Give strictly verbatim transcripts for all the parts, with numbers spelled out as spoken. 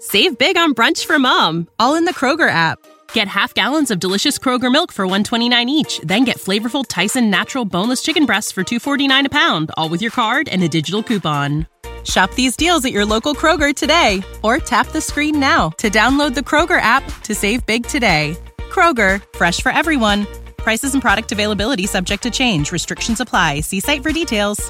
Save big on brunch for mom, all in the Kroger app. Get half gallons of delicious Kroger milk for one dollar and twenty-nine cents each. Then get flavorful Tyson natural boneless chicken breasts for two dollars and forty-nine cents a pound, all with your card and a digital coupon. Shop these deals at your local Kroger today, or tap the screen now to download the Kroger app to save big today. Kroger, fresh for everyone. Prices and product availability subject to change. Restrictions apply. See site for details.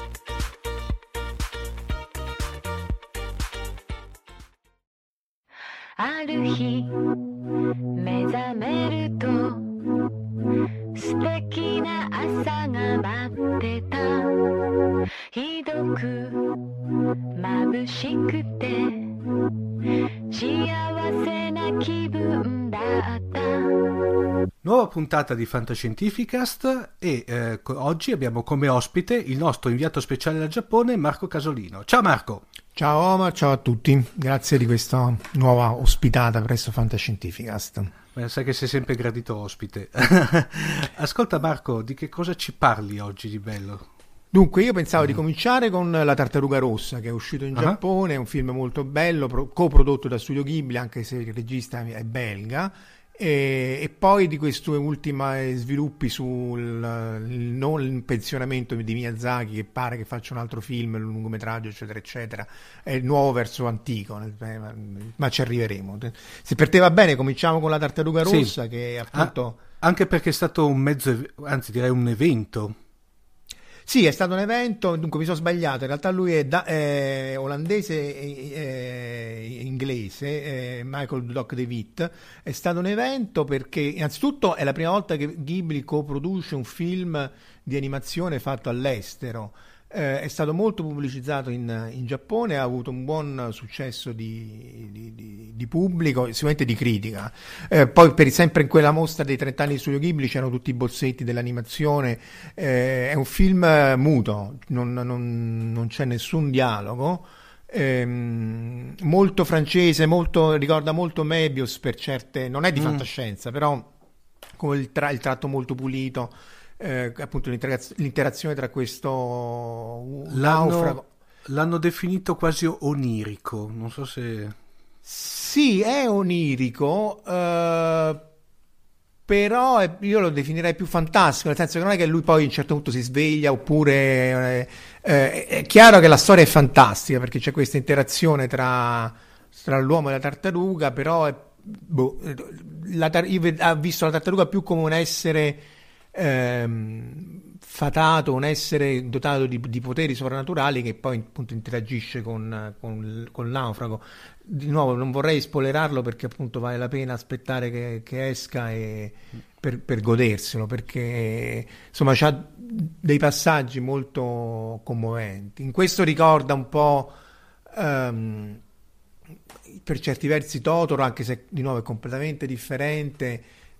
Nuova puntata di Fantascientificast e eh, oggi abbiamo come ospite il nostro inviato speciale dal Giappone, Marco Casolino. Ciao Marco! Ciao Omar, ciao a tutti, grazie di questa nuova ospitata presso Fantascientificast. Beh, sai che sei sempre gradito ospite. Ascolta Marco, di che cosa ci parli oggi di bello? Dunque, io pensavo mm. di cominciare con La Tartaruga Rossa, che è uscito in uh-huh. Giappone, è un film molto bello, pro- coprodotto da Studio Ghibli, anche se il regista è belga. E, e poi di questi ultimi sviluppi sul il non pensionamento di Miyazaki, che pare che faccia un altro film, un lungometraggio eccetera eccetera, è il nuovo verso antico, ma ci arriveremo. Se per te va bene cominciamo con La Tartaruga Rossa, sì. Che appunto ah, anche perché è stato un mezzo, anzi direi un evento. Sì, è stato un evento, dunque mi sono sbagliato, in realtà lui è, da, è olandese e eh, inglese, eh, Michael Doc DeWitt. È stato un evento perché innanzitutto è la prima volta che Ghibli coproduce un film di animazione fatto all'estero. Eh, è stato molto pubblicizzato in, in Giappone, ha avuto un buon successo di, di, di, di pubblico, sicuramente di critica. Eh, poi per, sempre in quella mostra dei trenta anni di Studio Ghibli c'erano tutti i bozzetti dell'animazione. Eh, è un film muto, non, non, non c'è nessun dialogo, eh, molto francese, molto, ricorda molto Mebius per certe, non è di mm. fantascienza, però con il, tra, il tratto molto pulito. Eh, appunto l'interaz- l'interazione tra questo l'hanno, naufrago l'hanno definito quasi onirico, non so se sì è onirico, eh, però è, io lo definirei più fantastico, nel senso che non è che lui poi a un certo punto si sveglia oppure eh, eh, è chiaro che la storia è fantastica perché c'è questa interazione tra, tra l'uomo e la tartaruga, però è, boh, la tar- io ho visto la tartaruga più come un essere Ehm, fatato, un essere dotato di, di poteri sovrannaturali che poi appunto interagisce con, con, con il naufrago. Di nuovo non vorrei spoilerarlo perché appunto vale la pena aspettare che, che esca e, per, per goderselo, perché insomma c'ha dei passaggi molto commoventi. In questo ricorda un po' um, per certi versi Totoro, anche se di nuovo è completamente differente.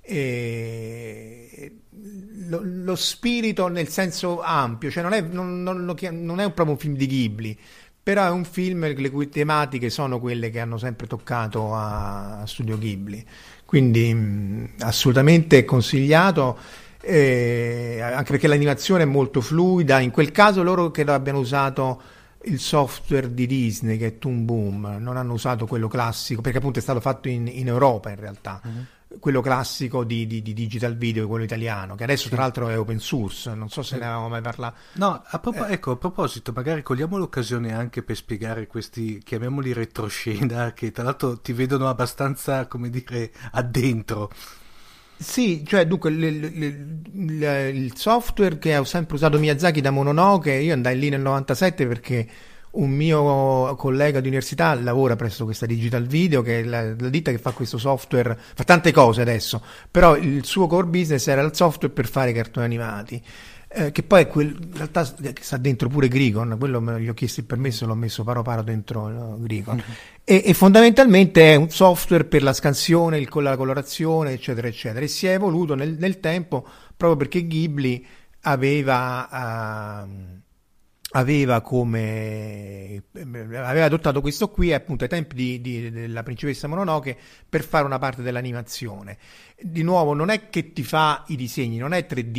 E lo, lo spirito nel senso ampio, cioè non è, non, non, non è proprio un film di Ghibli, però è un film le cui tematiche sono quelle che hanno sempre toccato a, a Studio Ghibli, quindi mh, assolutamente consigliato, eh, anche perché l'animazione è molto fluida. In quel caso loro credo abbiano usato il software di Disney che è Toon Boom, non hanno usato quello classico perché appunto è stato fatto in, in Europa in realtà. Mm-hmm. Quello classico di, di, di digital video, quello italiano, che adesso sì. Tra l'altro è open source, non so se sì. ne avevamo mai parlato. No, a prop- eh. ecco, a proposito, magari cogliamo l'occasione anche per spiegare questi, chiamiamoli retroscena, che tra l'altro ti vedono abbastanza, come dire, addentro. Sì, cioè dunque l, l, l, il software che ho sempre usato Miyazaki da Mononoke, io andai lì nel novantasette perché un mio collega di università lavora presso questa Digital Video, che è la, la ditta che fa questo software, fa tante cose adesso, però il suo core business era il software per fare cartoni animati, eh, che poi è quel, in realtà sta dentro pure Gricon, quello me, gli ho chiesto il permesso, l'ho messo paro paro dentro no, Gricon, mm-hmm. e, e fondamentalmente è un software per la scansione, il, la colorazione eccetera eccetera, e si è evoluto nel, nel tempo proprio perché Ghibli aveva... Uh, aveva come aveva adottato questo qui appunto ai tempi di, di, della principessa Mononoke per fare una parte dell'animazione. Di nuovo non è che ti fa i disegni, non è tre D,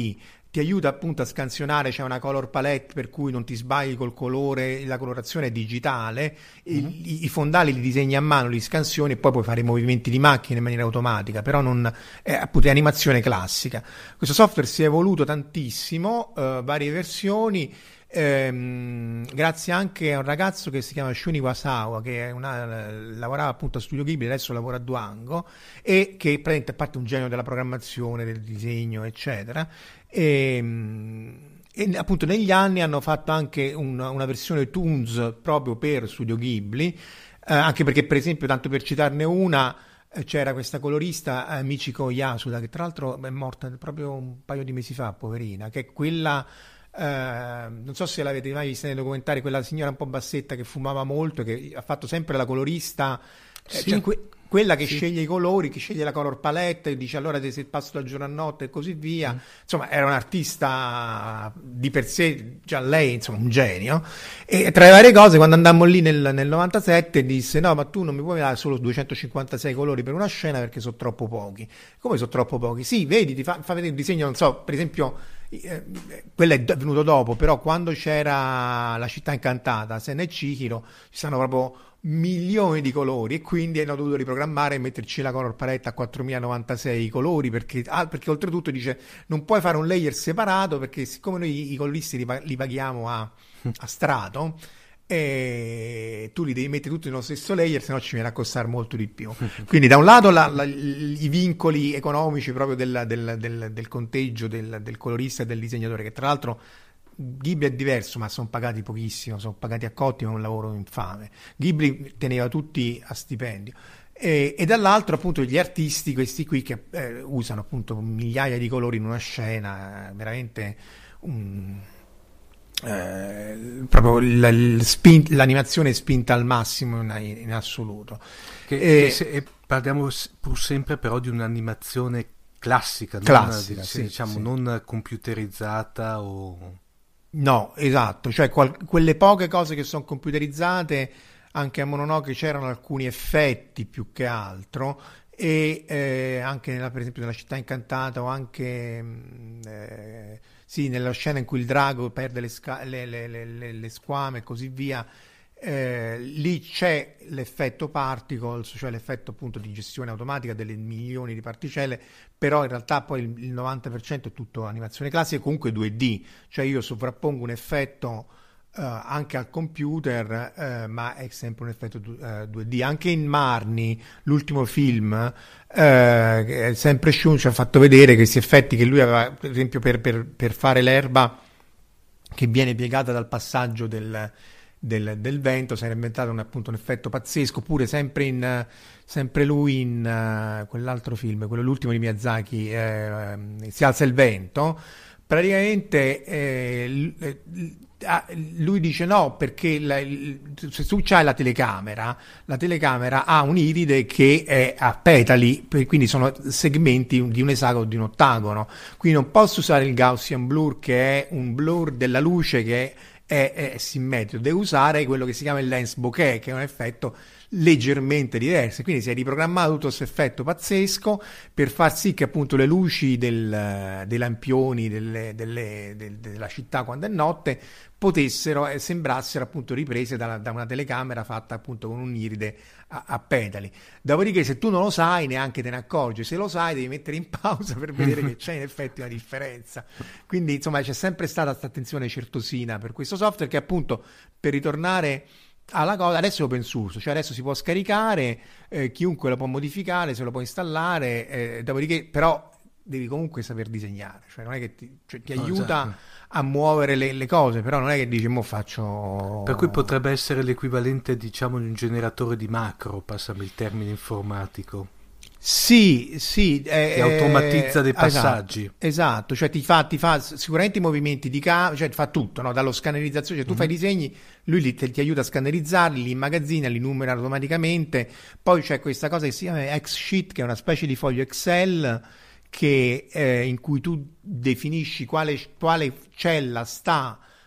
ti aiuta appunto a scansionare, c'è una color palette per cui non ti sbagli col colore, la colorazione è digitale, mm-hmm. i, i fondali li disegni a mano, li scansioni e poi puoi fare i movimenti di macchina in maniera automatica, però non è appunto è animazione classica. Questo software si è evoluto tantissimo, uh, varie versioni, ehm, grazie anche a un ragazzo che si chiama Shun Iwasawa, che è una, lavorava appunto a Studio Ghibli, adesso lavora a Duango, e che praticamente è parte un genio della programmazione, del disegno, eccetera. E, e appunto negli anni hanno fatto anche un, una versione Toons proprio per Studio Ghibli, eh, anche perché per esempio, tanto per citarne una, eh, c'era questa colorista eh, Michiko Yasuda, che tra l'altro è morta proprio un paio di mesi fa, poverina, che è quella, eh, non so se l'avete mai vista nei documentari, quella signora un po' bassetta che fumava molto, che ha fatto sempre la colorista, eh, sì. cioè, que- quella che sì. sceglie i colori, che sceglie la color palette, dice allora se passo dal giorno a notte e così via. Mm. Insomma, era un'artista di per sé, già lei, insomma, un genio. E tra le varie cose, quando andammo lì nel, nel novantasette, disse no, ma tu non mi puoi dare solo duecentocinquantasei colori per una scena perché sono troppo pochi. Come sono troppo pochi? Sì, vedi, ti fa, fa vedere un disegno, non so, per esempio, eh, quello è venuto dopo, però quando c'era La città incantata, Sen e Chihiro, ci stanno proprio milioni di colori e quindi hanno dovuto riprogrammare e metterci la color palette a quattromilanovantasei colori perché, ah, perché oltretutto dice non puoi fare un layer separato perché siccome noi i coloristi li, li paghiamo a, a strato e tu li devi mettere tutti nello stesso layer, se no ci viene a costare molto di più. Quindi da un lato la, la, i vincoli economici proprio del, del, del, del conteggio del, del colorista e del disegnatore, che tra l'altro Ghibli è diverso, ma sono pagati pochissimo, sono pagati a cotti, ma è un lavoro infame. Ghibli teneva tutti a stipendio. E, e dall'altro appunto gli artisti, questi qui che eh, usano appunto migliaia di colori in una scena, veramente um, eh, proprio il, il spin, l'animazione è spinta al massimo in, in assoluto. Che, e, che se, e parliamo pur sempre però di un'animazione classica, classica non, sì, diciamo sì. non computerizzata o... No, esatto, cioè qual- quelle poche cose che sono computerizzate, anche a Mononoke c'erano alcuni effetti più che altro, e eh, anche nella, per esempio nella città incantata o anche eh, sì, nella scena in cui il drago perde le, sca- le, le, le, le squame e così via, eh, lì c'è l'effetto particles, cioè l'effetto appunto di gestione automatica delle milioni di particelle, però in realtà poi il, il novanta per cento è tutto animazione classica, comunque due D, cioè io sovrappongo un effetto uh, anche al computer, uh, ma è sempre un effetto uh, due D. Anche in Marnie, l'ultimo film, uh, sempre Shun ci ha fatto vedere questi effetti che lui aveva, per esempio per, per, per fare l'erba che viene piegata dal passaggio del Del, del vento, si era inventato un, appunto un effetto pazzesco, pure sempre in sempre lui in uh, quell'altro film, quello l'ultimo di Miyazaki, eh, Si alza il vento, praticamente eh, lui dice no perché la, se tu c'hai la telecamera la telecamera ha un'iride che è a petali, quindi sono segmenti di un esagono, di un ottagono, quindi non posso usare il Gaussian blur che è un blur della luce che è È, è simmetrico, devo usare quello che si chiama il lens bokeh, che è un effetto leggermente diverso, quindi si è riprogrammato tutto questo effetto pazzesco per far sì che appunto le luci del, dei lampioni delle, delle, del, della città quando è notte potessero e sembrassero appunto riprese da, da una telecamera fatta appunto con un'iride a, a petali. Dopodiché se tu non lo sai neanche te ne accorgi, se lo sai devi mettere in pausa per vedere che c'è in effetti una differenza. Quindi insomma c'è sempre stata questa attenzione certosina per questo software, che appunto, per ritornare alla cosa, adesso è open source, cioè adesso si può scaricare, eh, chiunque lo può modificare, se lo può installare, eh, dopodiché però devi comunque saper disegnare, cioè non è che ti, cioè, ti no, aiuta esatto. a muovere le, le cose, però non è che dici mo faccio... Per cui potrebbe essere l'equivalente, diciamo, di un generatore di macro, passami il termine informatico. Sì, sì, che eh, automatizza dei passaggi. Esatto, esatto, cioè ti fa, ti fa sicuramente i movimenti di camera, cioè fa tutto, no? Dallo scannerizzazione, cioè tu mm-hmm. fai i disegni, lui li, ti, ti aiuta a scannerizzarli, li immagazzina, li numera automaticamente, poi c'è questa cosa che si chiama X-Sheet, che è una specie di foglio Excel che, eh, in cui tu definisci quale, quale cella sta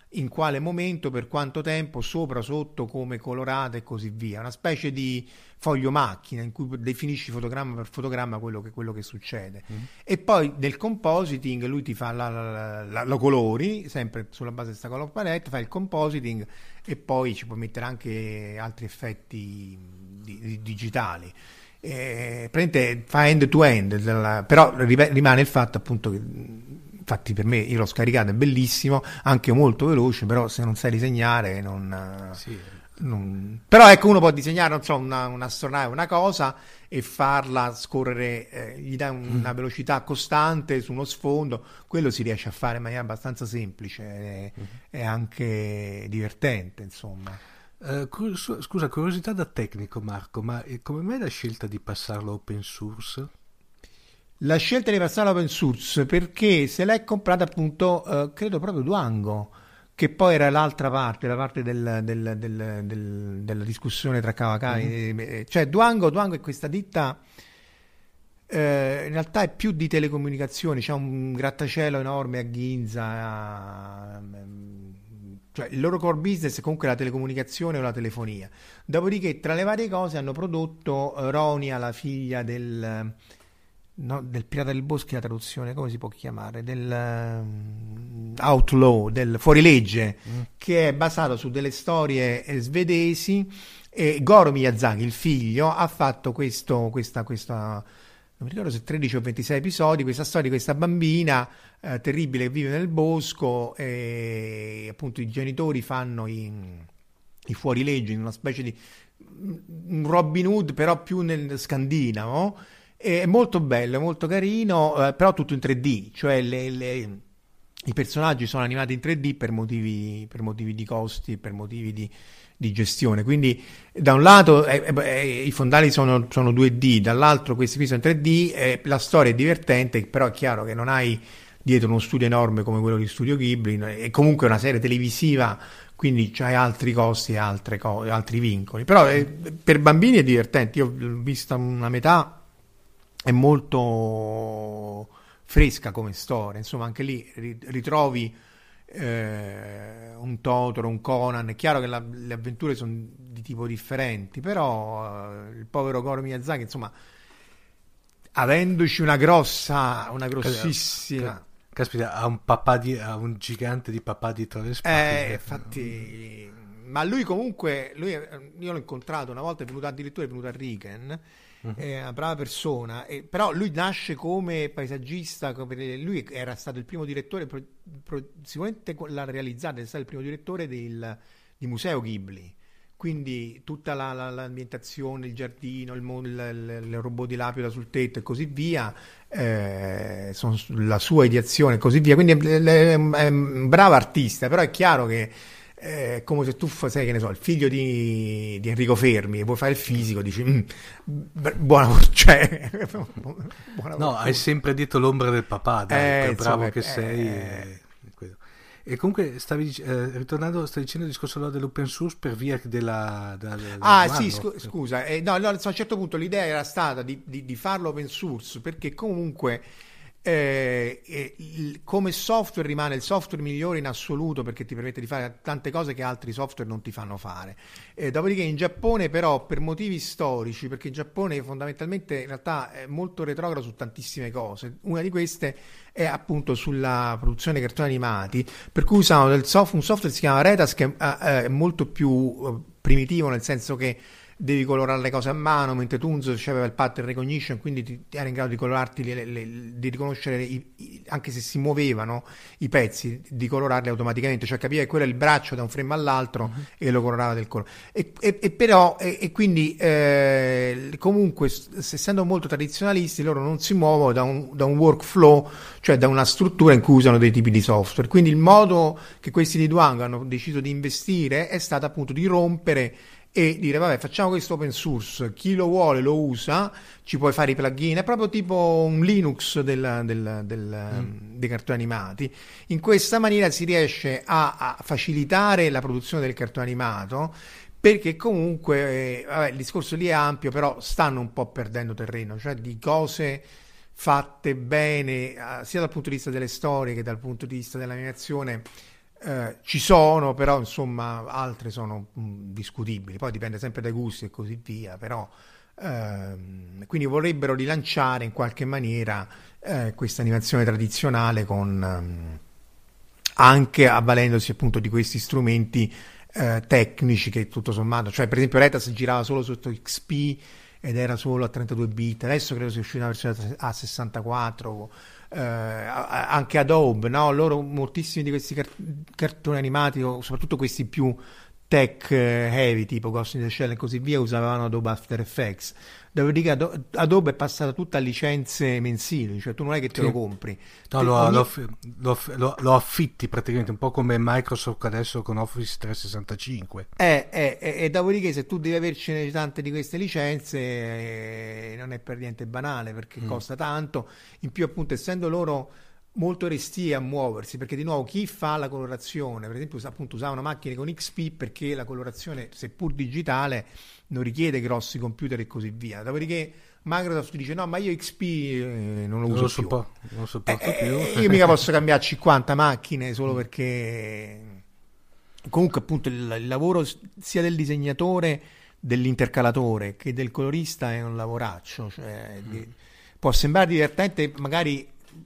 in quale momento, per quanto tempo, sopra, sotto, come colorata e così via. Una specie di foglio macchina in cui definisci fotogramma per fotogramma quello che, quello che succede. Mm. E poi nel compositing lui ti fa la, la, la, lo colori, sempre sulla base di questa color palette, fa il compositing e poi ci puoi mettere anche altri effetti di, di, digitali. Eh, praticamente fa end to end, della, però rimane il fatto appunto che, infatti per me, io l'ho scaricato, è bellissimo, anche molto veloce, però se non sai disegnare non, sì. non... però ecco, uno può disegnare, non so, una, un'astronave, una cosa e farla scorrere, eh, gli dà una mm. velocità costante su uno sfondo, quello si riesce a fare in maniera abbastanza semplice e mm. è anche divertente, insomma. Uh, scusa, curiosità da tecnico, Marco, ma come mai la scelta di passarlo open source? La scelta di passarlo open source perché se l'è comprata appunto, uh, credo proprio Dwango, che poi era l'altra parte, la parte del, del, del, del, della discussione tra Kawakami, mm-hmm. cioè Dwango, Dwango è questa ditta, eh, in realtà è più di telecomunicazioni, c'è un grattacielo enorme a Ginza, cioè il loro core business è comunque la telecomunicazione o la telefonia. Dopodiché tra le varie cose hanno prodotto uh, Ronia, la figlia del... No, del pirata del bosco, la traduzione come si può chiamare, del uh, outlaw, del fuorilegge, mm. che è basato su delle storie eh, svedesi, e Goro Miyazaki, il figlio, ha fatto questo, questa, questa non mi ricordo se tredici o ventisei episodi, questa storia di questa bambina eh, terribile che vive nel bosco, e appunto i genitori fanno i, i fuorilegge in una specie di un Robin Hood però più nel scandinavo. È molto bello, è molto carino, eh, però tutto in tre D, cioè le, le, i personaggi sono animati in tre D per motivi, per motivi di costi, per motivi di, di gestione. Quindi da un lato eh, eh, i fondali sono, sono due D, dall'altro questi qui sono in tre D, eh, la storia è divertente, però è chiaro che non hai dietro uno studio enorme come quello di Studio Ghibli, è comunque una serie televisiva, quindi c'hai altri costi e altre co- altri vincoli. Però eh, per bambini è divertente, io ho visto una metà, è molto fresca come storia, insomma anche lì ritrovi eh, un Totoro, un Conan. È chiaro che la, le avventure sono di tipo differenti, però eh, il povero Goro Miyazaki, insomma, avendoci una grossa, una grossissima... Caspita, ha un papà di, ha un gigante di papà dietro le spalle. Eh, infatti... Ma lui comunque, lui, io l'ho incontrato una volta, è venuto addirittura è venuto a Riken, uh-huh. È una brava persona, e, però lui nasce come paesaggista, come, lui era stato il primo direttore, pro, pro, sicuramente l'ha realizzato, è stato il primo direttore del, di Museo Ghibli, quindi tutta la, la, l'ambientazione, il giardino, il, il, il robot di Lapida sul tetto e così via, eh, sono la sua ideazione e così via, quindi è, è, è un bravo artista, però è chiaro che è come se tu sei, che ne so, il figlio di, di Enrico Fermi e vuoi fare il fisico, dici mm, buona, cioè, buona no, hai sempre detto l'ombra del papà, dai, eh, per bravo insomma, che eh, sei. E, e comunque stavi eh, ritornando, stai dicendo il discorso allora dell'open source per via della, della, della ah sì scu- scusa eh, no, no, a un certo punto l'idea era stata di, di, di farlo open source perché comunque Eh, eh, il, come software rimane il software migliore in assoluto perché ti permette di fare tante cose che altri software non ti fanno fare. Eh, dopodiché in Giappone però per motivi storici, perché il Giappone fondamentalmente in realtà è molto retrogrado su tantissime cose, una di queste è appunto sulla produzione di cartoni animati, per cui usano del soft, un software che si chiama Retas che è, è molto più uh, primitivo, nel senso che devi colorare le cose a mano, mentre Tunzo aveva il pattern recognition, quindi ti, ti era in grado di colorarti le, le, le, di riconoscere i, i, anche se si muovevano i pezzi, di colorarli automaticamente, cioè capiva che quello è il braccio da un frame all'altro uh-huh. e lo colorava del colore e, e, e però e, e quindi eh, comunque essendo molto tradizionalisti loro non si muovono da un, da un workflow, cioè da una struttura in cui usano dei tipi di software, quindi il modo che questi di Dwango hanno deciso di investire è stato appunto di rompere e dire vabbè facciamo questo open source, chi lo vuole lo usa, ci puoi fare i plugin, è proprio tipo un Linux del, del, del, mm. dei cartoni animati. In questa maniera si riesce a, a facilitare la produzione del cartone animato, perché comunque eh, vabbè, il discorso lì è ampio, però stanno un po' perdendo terreno, cioè di cose fatte bene eh, sia dal punto di vista delle storie che dal punto di vista dell'animazione. Eh, ci sono, però insomma altre sono mh, discutibili, poi dipende sempre dai gusti e così via, però ehm, quindi vorrebbero rilanciare in qualche maniera eh, questa animazione tradizionale con ehm, anche avvalendosi appunto di questi strumenti eh, tecnici che tutto sommato, cioè per esempio Retas girava solo sotto X P ed era solo a trentadue bit, adesso credo sia uscita una versione a sessantaquattro. Eh, anche Adobe, no? Loro moltissimi di questi cart- cartoni animati, o soprattutto questi più tech heavy tipo Ghost in the Shell e così via, usavano Adobe After Effects. Dopodiché Ado- Adobe è passata tutta a licenze mensili, cioè tu non è che te Sì. lo compri. No, Te- lo, ogni- lo, lo, lo- lo affitti praticamente, un po' come Microsoft adesso con Office trecentosessantacinque. Eh, eh, eh, e dopodiché se tu devi avercene tante di queste licenze eh, non è per niente banale perché Mm. costa tanto, in più appunto essendo loro molto restii a muoversi, perché di nuovo chi fa la colorazione, per esempio us- appunto usavano macchine con X P perché la colorazione seppur digitale non richiede grossi computer e così via, dopodiché Microsoft dice no ma io X P eh, non lo Non uso lo, più. soppo- non lo sopporto Eh, più. eh, io mica posso cambiare cinquanta macchine solo perché comunque appunto il, il lavoro s- sia del disegnatore, dell'intercalatore che del colorista è un lavoraccio, cioè, di- può sembrare divertente, magari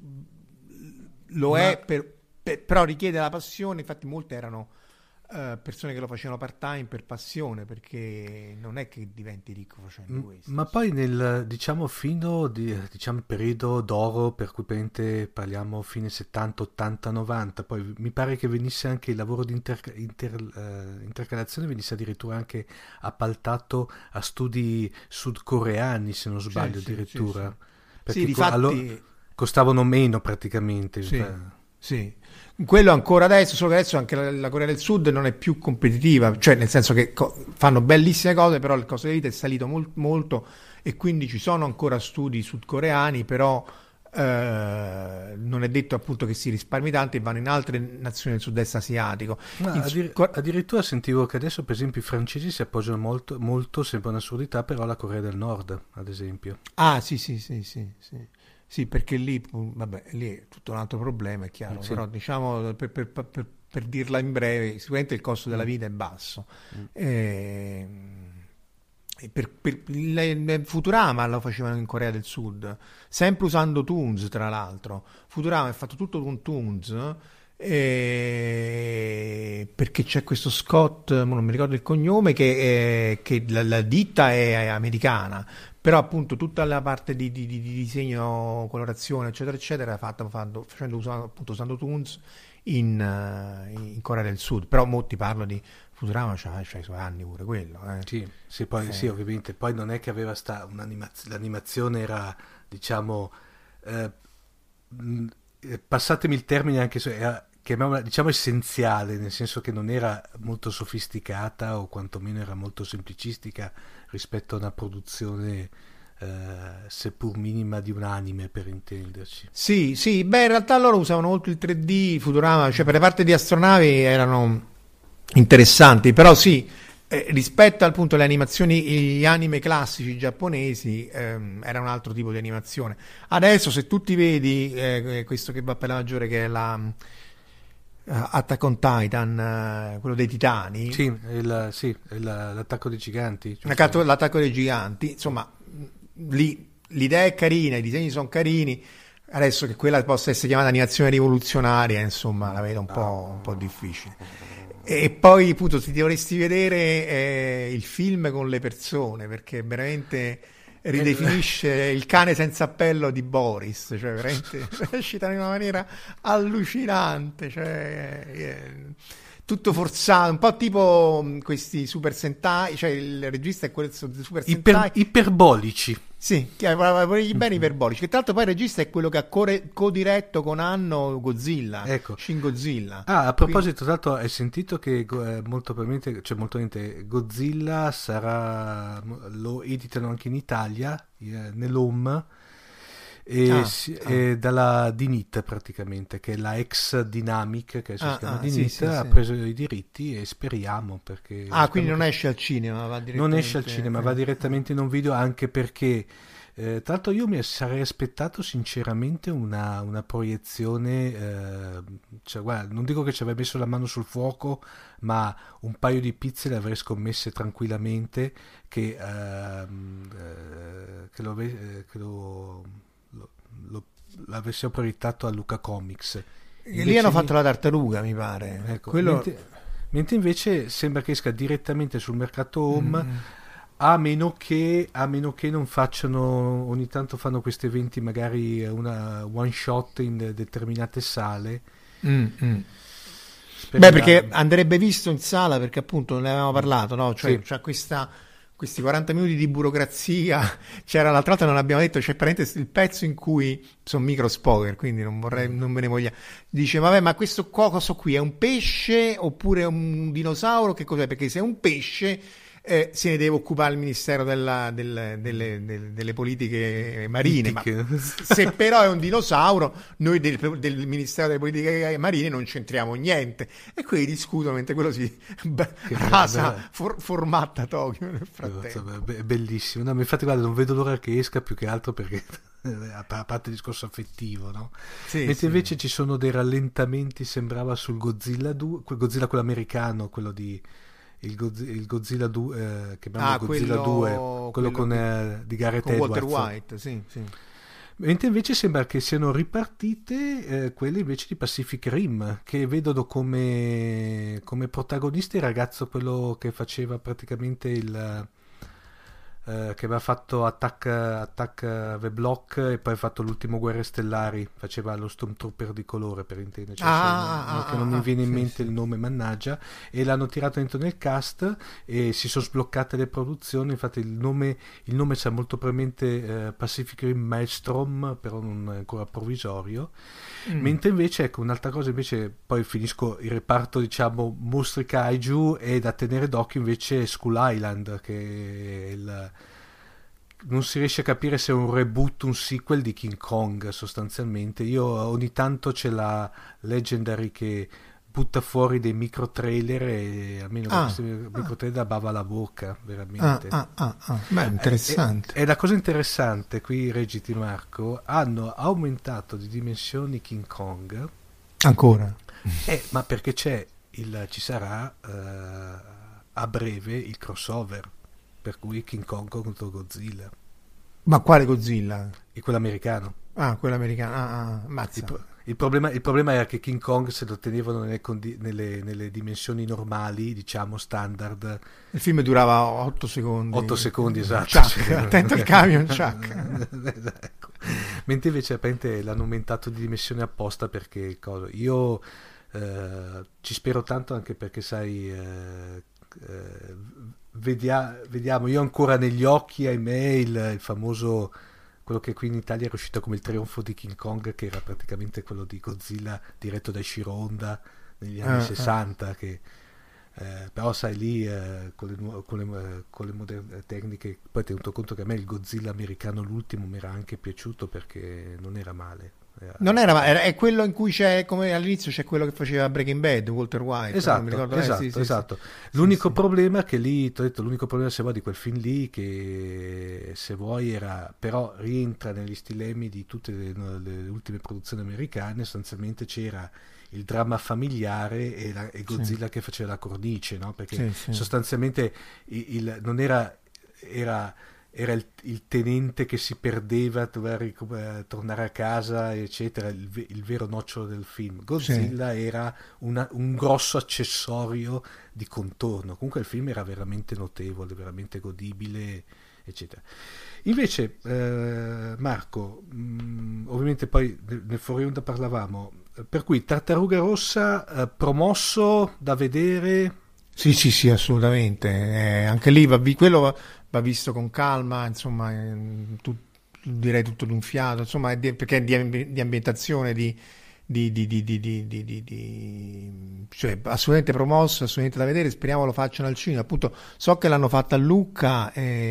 lo Ma- è, per- per- però richiede la passione, infatti molte erano eh, persone che lo facevano part time per passione, perché non è che diventi ricco facendo M- questo. Ma poi nel, diciamo, fino di, diciamo, il periodo d'oro, per cui praticamente parliamo fine settanta, ottanta, novanta, poi mi pare che venisse anche il lavoro di inter- inter- eh, intercalazione, venisse addirittura anche appaltato a studi sudcoreani, se non sbaglio, sì, addirittura. sì, sì. Perché Sì, co- difatti- allo- costavano meno praticamente. Sì, Eh, sì. Quello ancora adesso, solo che adesso anche la, la Corea del Sud non è più competitiva, cioè nel senso che co- fanno bellissime cose, però il costo di vita è salito mol- molto e quindi ci sono ancora studi sudcoreani, però eh, non è detto appunto che si risparmi tanto e vanno in altre nazioni del sud-est asiatico. Ma In addir- Sud- addirittura sentivo che adesso, per esempio, i francesi si appoggiano molto, molto, sembra un'assurdità, però alla Corea del Nord, ad esempio. Ah, sì, sì, sì, sì, sì. Sì, perché lì, vabbè, lì è tutto un altro problema, è chiaro, Sì. però diciamo, per, per- per- per dirla in breve, sicuramente il costo della vita è basso. Mm. E, e per, per- il- Futurama lo facevano in Corea del Sud, sempre usando Toons, tra l'altro. Futurama è fatto tutto con Toons, e- perché c'è questo Scott, mo non mi ricordo il cognome, che, è- che la, la ditta è americana, però appunto tutta la parte di, di- di- di disegno, colorazione eccetera eccetera è fatta facendo, facendo usando, appunto, usando Toons in, eh, in Corea del Sud, però mo ti parlo di Futurama, c'ha, c'ha i suoi anni pure quello, eh. Sì, sì, poi, Eh. sì, ovviamente. Poi non è che aveva sta un'animazione, l'animazione era, diciamo, eh, mh, eh, passatemi il termine, anche se era, chiamiamola, diciamo, essenziale, nel senso che non era molto sofisticata o quantomeno era molto semplicistica rispetto a una produzione eh, seppur minima di un anime, per intenderci. Sì, sì, beh, in realtà loro usavano molto il tre D, Futurama, cioè per le parti di astronavi erano interessanti, però sì, eh, rispetto al punto alle animazioni, gli anime classici giapponesi ehm, era un altro tipo di animazione. Adesso se tu ti vedi eh, questo che va per la maggiore, che è la uh, Attack on Titan, eh, quello dei titani, Sì, il- sì, il- l'attacco dei giganti. giusto? L'attacco l'attacco dei giganti, insomma, lì l'idea è carina, i disegni sono carini. Adesso che quella possa essere chiamata animazione rivoluzionaria, insomma, la vedo un po', un po' difficile. E poi, appunto, ti dovresti vedere eh, il film con le persone, perché veramente ridefinisce il cane senza appello di Boris, cioè veramente recita in una maniera allucinante, cioè eh, tutto forzato, un po' tipo mh, questi Super Sentai, cioè il regista è quello di Super Sentai. Iper- iperbolici. Sì, che aveva i beni iperbolici. Che tra l'altro poi il regista è quello che ha core- co-diretto con Anno Godzilla, Ecco. Shin Godzilla. Ah, a proposito, tra l'altro hai sentito che go- eh, molto probabilmente, cioè molto probabilmente Godzilla sarà, lo editano anche in Italia, eh, nell'Home, e Ah, si- ah. e dalla Dinit praticamente, che è la ex Dynamic, che adesso Ah, si chiama ah, Dinit, sì, sì, ha sì. preso i diritti e speriamo, perché Ah, quindi speriamo non che- esce al cinema, va non direttamente. esce al cinema, eh. va direttamente in un video, anche perché Eh, tra l'altro io mi sarei aspettato sinceramente una, una proiezione, eh, cioè, guarda, non dico che ci avrei messo la mano sul fuoco, ma un paio di pizze le avrei scommesse tranquillamente che, ehm, eh, che, lo, ave- eh, che lo, lo, lo- l'avessero proiettato a Luca Comics. E lì hanno fatto la tartaruga, mi pare. Ecco, Quello... mentre, mentre invece sembra che esca direttamente sul mercato home, Mm. a meno che, a meno che non facciano, ogni tanto fanno questi eventi, magari una one shot in de- determinate sale. Mm, mm. Speriamo- Beh, perché andrebbe visto in sala, perché appunto ne avevamo parlato, no? Cioè, Sì. c'è questa, questi quaranta minuti di burocrazia. C'era l'altra volta, non abbiamo detto, c'è parentesi, il pezzo in cui sono micro spoiler, quindi non vorrei, non me ne voglia. Dice, vabbè, ma questo co- coso qui è un pesce oppure è un dinosauro? Che cos'è? Perché se è un pesce, eh, se ne deve occupare il Ministero della- del- delle, del- delle politiche marine. Ma Itiche. se però è un dinosauro, noi del, del Ministero delle politiche marine non c'entriamo niente. E qui discutono mentre quello si b- Che rasa, bello. for- formatta Tokyo nel frattempo. Insomma, È bellissimo. No, ma infatti guarda, non vedo l'ora che esca, più che altro perché a parte il discorso affettivo, no? Sì, Mentre sì. invece ci sono dei rallentamenti, sembrava sul Godzilla due, quel Godzilla quello americano, quello di il, Goz- il Godzilla due, eh, che abbiamo Ah, Godzilla quello- due, quello, quello con di- eh, di Gareth Con Walter Edwards. White, sì, sì. Mentre invece sembra che siano ripartite eh, quelle invece di Pacific Rim, che vedono come, come protagonista il ragazzo, quello che faceva praticamente il eh, che aveva fatto Attack, Attack the Block e poi ha fatto l'ultimo Guerre Stellari, faceva lo Stormtrooper di colore, per intenderci, Ah, cioè, ah, non- ah, che non ah, mi viene in sì, mente sì. il nome, mannaggia, e l'hanno tirato dentro nel cast e si sono sbloccate le produzioni. Infatti il nome, il nome c'è molto probabilmente eh, Pacific Rim Maelstrom, però non è ancora provvisorio. Mm. Mentre invece, ecco, un'altra cosa invece, poi finisco il reparto, diciamo, mostri kaiju, e da tenere d'occhio invece Skull Island, che è il... non si riesce a capire se è un reboot, un sequel di King Kong sostanzialmente. Io ogni tanto c'è la Legendary che butta fuori dei micro trailer e almeno Ah, questi micro trailer bava la bocca, Ah, veramente. ah, ah, ah. Beh, interessante. E, e la cosa interessante qui, Regiti Marco, hanno aumentato di dimensioni King Kong, Ancora. eh, ma perché c'è il, ci sarà eh, a breve il crossover, per cui King Kong contro Godzilla, Ma quale Godzilla? e quello americano. Ah, quello americano. Ah, ah, Il, mazza. pro- il problema, il problema era che King Kong se lo tenevano nelle, condi- nelle, nelle dimensioni normali, diciamo standard, Il film durava otto secondi. otto secondi, esatto. Chuck, Cioè- attento al camion, Chuck. Ecco. Mentre invece apparentemente l'hanno aumentato di dimensione apposta perché cosa? Io eh, ci spero tanto, anche perché sai, eh, eh, vedia- vediamo, io ho ancora negli occhi, ahimè, il, il famoso, quello che qui in Italia è riuscito come il trionfo di King Kong, che era praticamente quello di Godzilla diretto da Ishiro Honda negli anni Ah, sessanta, che eh, però sai lì eh, con le, nu- con le, eh, con le moderne tecniche, poi tenuto conto che a me il Godzilla americano l'ultimo mi era anche piaciuto perché non era male. Era- Non era, ma era- è quello in cui c'è, come all'inizio c'è quello che faceva Breaking Bad, Walter White. non Esatto, mi ricordo. Eh, esatto, sì, sì, esatto. sì. L'unico Sì, sì. problema è che lì, ti ho detto, l'unico problema se vuoi di quel film lì, che se vuoi era, però rientra negli stilemi di tutte le, no, le ultime produzioni americane. Sostanzialmente c'era il dramma familiare e, la, e Godzilla che faceva la cornice, no? Perché Sì, sì. sostanzialmente il, il- non era, era, era il, il tenente che si perdeva, doveva ric- eh, tornare a casa, eccetera, il, ve- il vero nocciolo del film. Godzilla era una- un grosso accessorio di contorno. Comunque il film era veramente notevole, veramente godibile, eccetera. Invece, eh, Marco, mh, ovviamente poi nel nel fuori onda parlavamo, eh, per cui Tartaruga Rossa, eh, promosso da vedere. Sì, sì, sì, assolutamente. Eh, anche lì va, vi- quello va, va visto con calma, insomma, eh, tu- direi tutto d'un fiato, insomma, è di- perché è di, ambi- di ambientazione, di, di, di, di, di, di, di, di- di- cioè assolutamente promosso, assolutamente da vedere. Speriamo lo facciano al cinema. Appunto, so che l'hanno fatta a Lucca,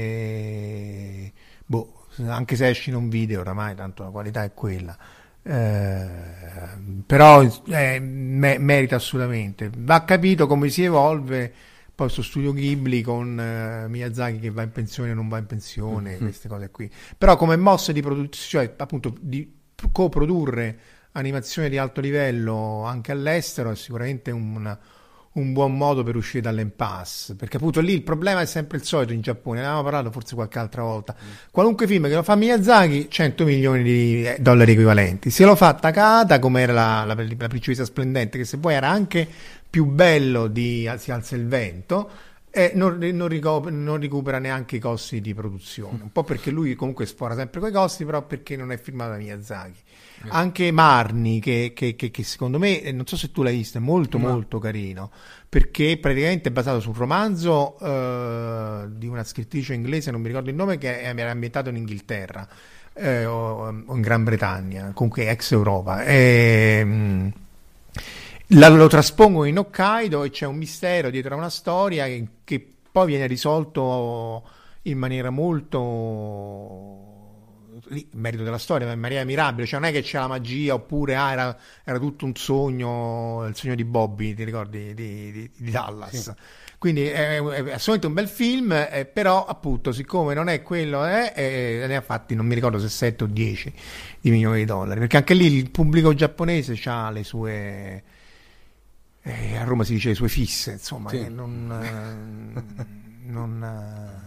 e boh, anche se esce in un video, oramai tanto la qualità è quella. Eh, però eh, me- merita assolutamente. Va capito come si evolve poi sto studio Ghibli con uh, Miyazaki che va in pensione o non va in pensione, mm-hmm. queste cose qui. Però come mosse di produzione, cioè appunto di coprodurre animazione di alto livello anche all'estero è sicuramente un, un buon modo per uscire dall'impasse, perché appunto lì il problema è sempre il solito in Giappone, ne avevamo parlato forse qualche altra volta, mm. qualunque film che lo fa Miyazaki cento milioni di dollari equivalenti, se lo fa Takahata come era la, la, la Principessa Splendente, che se poi era anche più bello di Si alza il vento, e non, non, ricopera, non recupera neanche i costi di produzione, un po' perché lui comunque sfora sempre quei costi, però perché non è firmato da Miyazaki. Anche Marnie che, che, che, che secondo me, non so se tu l'hai visto, è molto no. molto carino, perché praticamente è basato su un romanzo uh, di una scrittrice inglese, non mi ricordo il nome, che era ambientato in Inghilterra eh, o, o in Gran Bretagna, comunque ex Europa, e, mh, la, lo traspongo in Hokkaido e c'è un mistero dietro a una storia che, che poi viene risolto in maniera molto... lì il merito della storia, in maniera mirabile, cioè non è che c'è la magia oppure ah, era, era tutto un sogno, il sogno di Bobby, ti ricordi, di, di, di Dallas, sì. Quindi è, è assolutamente un bel film, eh, però appunto siccome non è quello eh, eh, ne ha fatti non mi ricordo se sette o dieci di milioni di dollari, perché anche lì il pubblico giapponese ha le sue eh, a Roma si dice le sue fisse, insomma, sì. che non eh, non eh,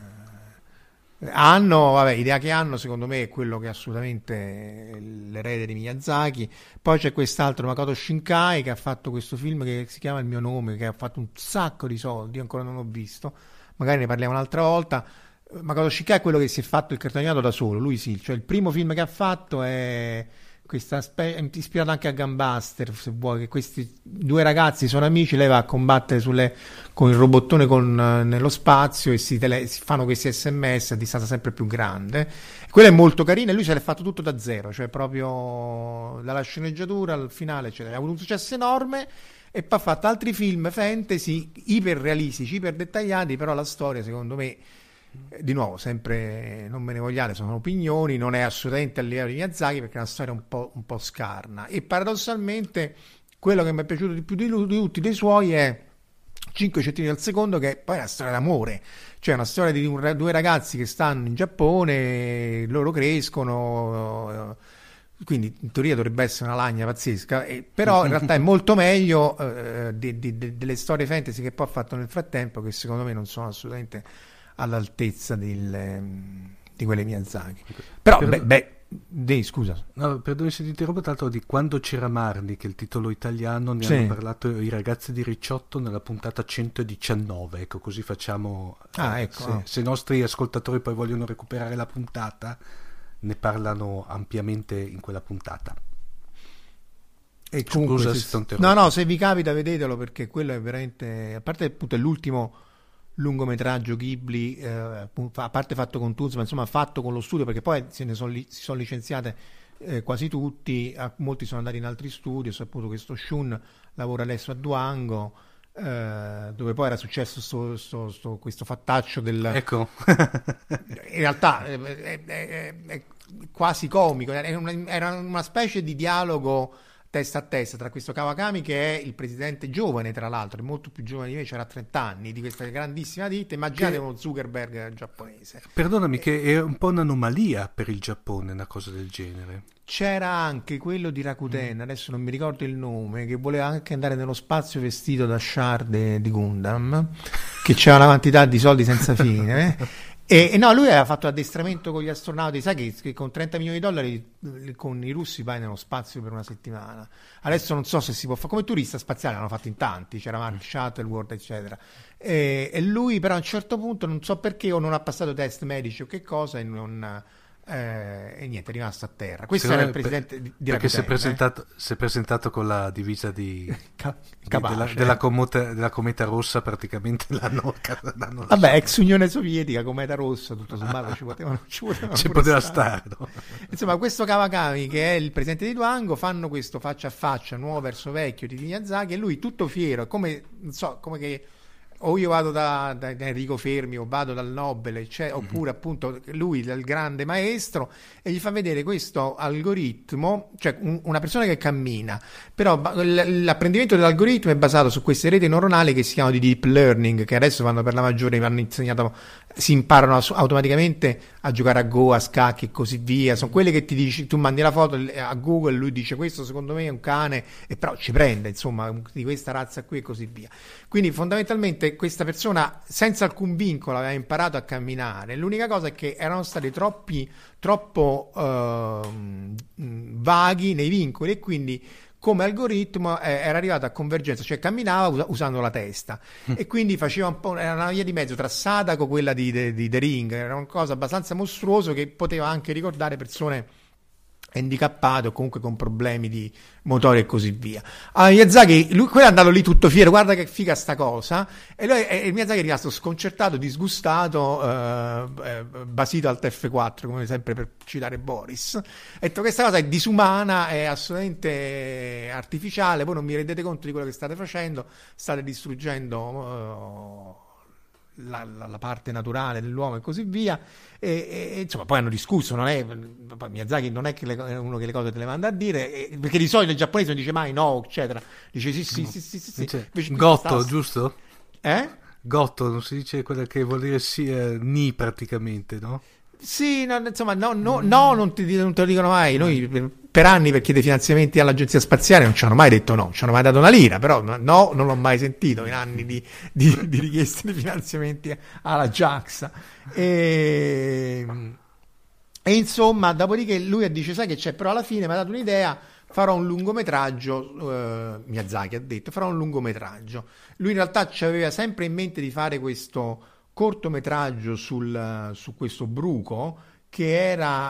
hanno, vabbè, idea che hanno secondo me è quello che è assolutamente l'erede di Miyazaki. Poi c'è quest'altro Makoto Shinkai che ha fatto questo film che si chiama Il mio nome, che ha fatto un sacco di soldi, io ancora non l'ho visto, magari ne parliamo un'altra volta. Makoto Shinkai è quello che si è fatto il cartone animato da solo, lui sì, cioè il primo film che ha fatto è questa spe- è ispirato anche a Gunbuster, se vuoi, che questi due ragazzi sono amici, lei va a combattere sulle, con il robottone con, nello spazio e si, tele, si fanno questi sms a distanza sempre più grande. Quello è molto carino e lui se l'è fatto tutto da zero, cioè proprio dalla sceneggiatura al finale eccetera. Ha avuto un successo enorme e poi ha fatto altri film fantasy iper realistici, iper dettagliati, però la storia secondo me, di nuovo, sempre non me ne vogliate, sono opinioni, non è assolutamente a livello di Miyazaki perché è una storia un po', un po' scarna. E paradossalmente quello che mi è piaciuto di più di, lui, di tutti dei suoi è cinque centesimi al secondo, che poi è una storia d'amore, cioè una storia di un, due ragazzi che stanno in Giappone, loro crescono, quindi in teoria dovrebbe essere una lagna pazzesca, eh, però in realtà è molto meglio eh, di, di, di, delle storie fantasy che poi ha fatto nel frattempo, che secondo me non sono assolutamente all'altezza del, di quelle Miyazaki. Però per... beh, beh dei, scusa no, perdoni se ti interrompo, tanto di Quando c'era Marnie, che è il titolo italiano, ne sì. hanno parlato i ragazzi di Ricciotto nella puntata centodiciannove, ecco, così facciamo ah, ecco, se, oh. se i nostri ascoltatori poi vogliono recuperare la puntata ne parlano ampiamente in quella puntata. E comunque, scusa se, se ti no no se vi capita vedetelo, perché quello è veramente, a parte appunto è l'ultimo lungometraggio Ghibli, eh, a parte fatto con Tuzma, insomma fatto con lo studio, perché poi se ne sono, li, si sono licenziate eh, quasi tutti, a, molti sono andati in altri studi, appunto questo Shun lavora adesso a Duango, eh, dove poi era successo sto, sto, sto, questo fattaccio del... Ecco. In realtà è, è, è, è quasi comico, era una, era una specie di dialogo testa a testa tra questo Kawakami, che è il presidente giovane, tra l'altro è molto più giovane di me, c'era trenta anni, di questa grandissima ditta, immaginate che... uno Zuckerberg giapponese. Perdonami, eh, che è un po' un'anomalia per il Giappone una cosa del genere. C'era anche quello di Rakuten, mm. adesso non mi ricordo il nome, che voleva anche andare nello spazio vestito da Shard di Gundam, che c'era una quantità di soldi senza fine. E, e no, lui aveva fatto addestramento con gli astronauti, sai che, che con trenta milioni di dollari con i russi vai nello spazio per una settimana. Adesso non so se si può fare, come turista spaziale l'hanno fatto in tanti, c'era Mark Shuttleworth eccetera, e, e lui però a un certo punto non so perché o non ha passato test medici o che cosa e non... Eh, e niente, è rimasto a terra. Questo Secondo era il presidente per, di, di perché Rakuten, si è presentato, eh? si è presentato con la divisa di, Ca- di capace, della, della, cometa, della cometa rossa, praticamente l'hanno, l'hanno vabbè, ex Unione Sovietica, cometa rossa, tutto sommato ci potevano, ci potevano ci poteva stare, no? Insomma, questo Kawakami, che è il presidente di Duango, fanno questo faccia a faccia nuovo verso vecchio di Miyazaki, e lui tutto fiero, come non so, come che o io vado da, da Enrico Fermi o vado dal Nobel, cioè, mm-hmm. oppure appunto lui, il grande maestro, e gli fa vedere questo algoritmo, cioè un, una persona che cammina, però l- l'apprendimento dell'algoritmo è basato su queste reti neuronali che si chiamano di deep learning, che adesso vanno per la maggiore, hanno insegnato, si imparano automaticamente a giocare a Go, a scacchi e così via. Sono quelle che ti dici, tu mandi la foto a Google, lui dice questo secondo me è un cane, e però ci prende, insomma, di questa razza qui e così via. Quindi fondamentalmente questa persona senza alcun vincolo aveva imparato a camminare. L'unica cosa è che erano stati troppi troppo uh, vaghi nei vincoli, e quindi come algoritmo eh, era arrivato a convergenza, cioè camminava us- usando la testa mm. e quindi faceva un po', era una via di mezzo tra Sadako, quella di, di, di The Ring, era una cosa abbastanza mostruosa che poteva anche ricordare persone handicappate o comunque con problemi di motori e così via. Allora, Miyazaki, lui, quello è andato lì tutto fiero, guarda che figa sta cosa, e lui, e Miyazaki è rimasto sconcertato, disgustato, eh, eh, basito al T F quattro, come sempre per citare Boris. Ha detto questa cosa è disumana, è assolutamente artificiale, voi non vi rendete conto di quello che state facendo, state distruggendo uh, La, la, la parte naturale dell'uomo e così via, e, e insomma poi hanno discusso, non è Miyazaki non è che le, uno che le cose te le manda a dire, e, perché di solito il giapponese non dice mai no, eccetera, dice sì sì sì sì, sì, sì. Dice, Gotto, stava... giusto? Eh? Gotto, non si dice quello che vuol dire sì, eh, ni praticamente, no? Sì, no, insomma, no, no, no non, ti, non te lo dicono mai. Noi per, per anni per chiedere finanziamenti all'agenzia spaziale non ci hanno mai detto no, non ci hanno mai dato una lira, però no, no non l'ho mai sentito in anni di, di, di richieste di finanziamenti alla JAXA. E, e insomma, dopodiché lui dice, sai che c'è, però alla fine mi ha dato un'idea, farò un lungometraggio, eh, Miyazaki ha detto, farò un lungometraggio. Lui in realtà ci aveva sempre in mente di fare questo cortometraggio sul, su questo bruco che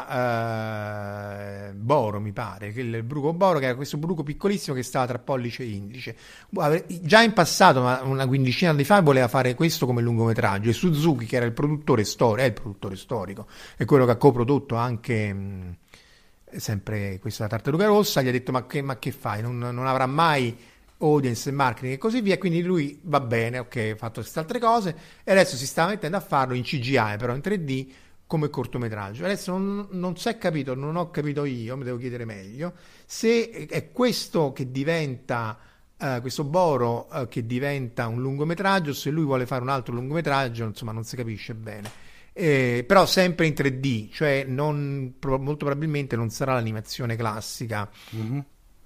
era eh, Boro, mi pare, che il bruco Boro, che era questo bruco piccolissimo che stava tra pollice e indice. Già in passato, ma una quindicina di fa, voleva fare questo come lungometraggio, e Suzuki, che era il produttore storico, è il produttore storico, è quello che ha coprodotto anche mh, sempre questa Tartaruga Rossa, gli ha detto ma che, ma che fai, non, non avrà mai audience e marketing e così via, quindi lui va bene, ok, ha fatto queste altre cose e adesso si sta mettendo a farlo in C G I, però in tre D, come cortometraggio. Adesso non, non si è capito, non ho capito io, mi devo chiedere meglio, se è questo che diventa uh, questo Boro uh, che diventa un lungometraggio, se lui vuole fare un altro lungometraggio, insomma non si capisce bene. Eh, però sempre in tre D, cioè non, pro, molto probabilmente non sarà l'animazione classica mm-hmm.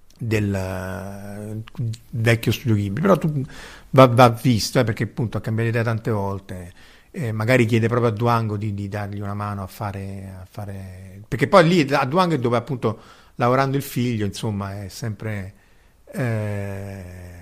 del uh, vecchio studio Ghibli, però tu, va, va visto eh, perché appunto ha cambiato idea tante volte, eh, magari chiede proprio a Duango di, di dargli una mano a fare, a fare perché poi lì a Duango è dove appunto lavorando il figlio, insomma è sempre eh,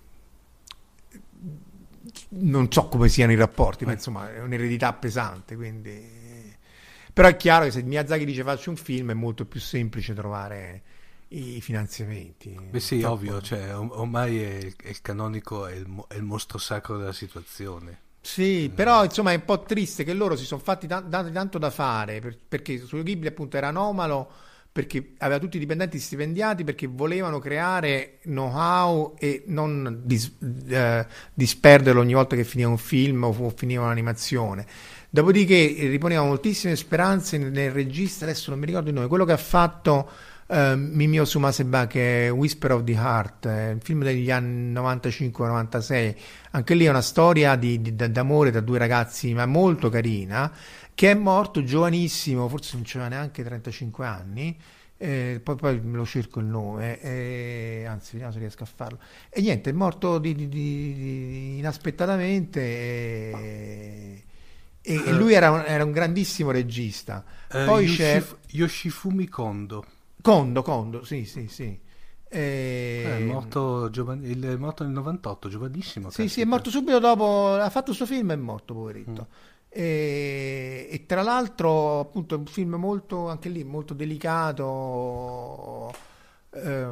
non so come siano i rapporti, ma insomma è un'eredità pesante, quindi però è chiaro che se Miyazaki dice faccio un film è molto più semplice trovare i finanziamenti. Beh sì, troppo. Ovvio, cioè ormai è, è il canonico, è il, è il mostro sacro della situazione. Sì, mm. però insomma è un po' triste che loro si sono fatti t- dati tanto da fare, per, perché Studio Ghibli appunto era anomalo, perché aveva tutti i dipendenti stipendiati, perché volevano creare know-how e non dis- eh, disperderlo ogni volta che finiva un film o, o finiva un'animazione. Dopodiché riponevano moltissime speranze nel, nel regista, adesso non mi ricordo il nome, quello che ha fatto Uh, Mimio Sumaseba, che è Whisper of the Heart, è un film degli anni novantacinque novantasei, anche lì è una storia di, di, d'amore tra due ragazzi, ma molto carina, che è morto giovanissimo, forse non c'aveva neanche trentacinque anni, eh, poi, poi me lo cerco il nome, eh, anzi vediamo se riesco a farlo, e niente, è morto di, di, di, di inaspettatamente, e, e, uh, e lui era un, era un grandissimo regista. Uh, poi Yoshif- c'è Yoshifumi Kondo. Kondo, Kondo, sì, sì, sì. E... Eh, è morto giovane, il, è morto nel novantotto, giovanissimo. Sì, sì, è morto subito dopo, ha fatto il suo film e è morto, poveretto. Mm. E, e tra l'altro, appunto, è un film molto, anche lì, molto delicato, eh,